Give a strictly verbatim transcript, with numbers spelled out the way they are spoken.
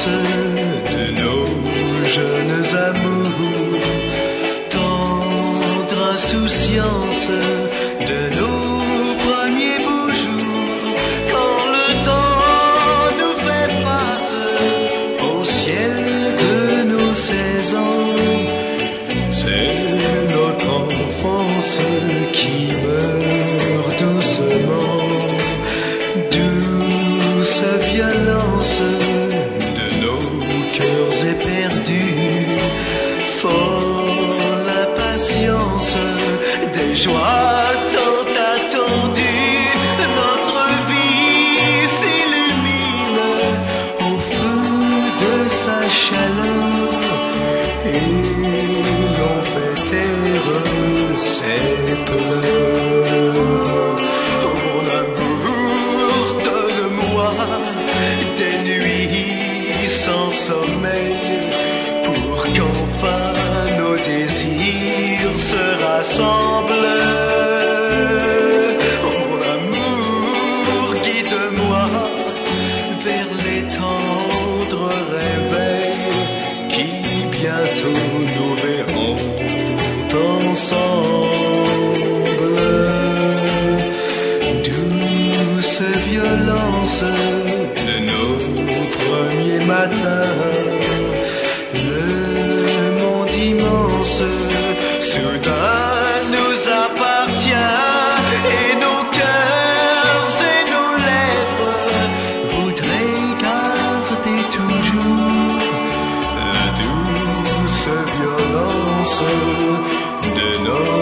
de nos jeunes amours, tendre insouciance de nos premiers beaux jours, quand le temps nous fait face au ciel de nos seize ans. C'est notre enfance qui meurt doucement, douce violence de nos cœurs éperdus, folle impatience des joies tant attendues. Notre vie s'illumine au feu de sa chaleur et l'on fait taire ses pleurs. Mon amour, donne-moi des nuits sans sommeil pour qu'enfin nos désirs se rassemblent. Mon amour, guide-moi vers les tendres réveils qui bientôt nous verront ensemble. Douce violence de nos premiers matins, le monde immense soudain nous appartient, et nos cœurs et nos lèvres voudraient garder toujours la douce violence de nos